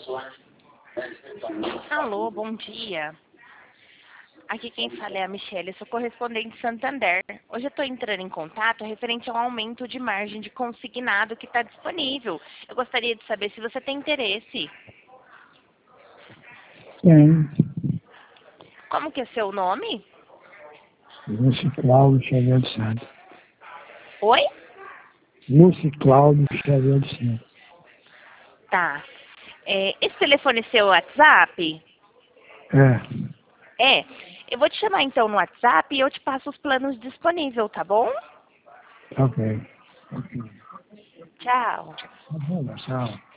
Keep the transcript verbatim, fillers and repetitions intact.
Alô, bom dia. Aqui quem fala é a Michelle, eu sou correspondente Santander. Hoje eu estou entrando em contato referente ao aumento de margem de consignado que está disponível. Eu gostaria de saber se você tem interesse. Tem. Como que é seu nome? Lúcio Cláudio Xavier dos Santos. Oi? Lúcio Cláudio Xavier dos Santos. Tá. É, esse telefone é seu WhatsApp? É. É. Eu vou te chamar então no WhatsApp e eu te passo os planos disponíveis, tá bom? Ok. Ok. Tchau. Tá bom, tchau.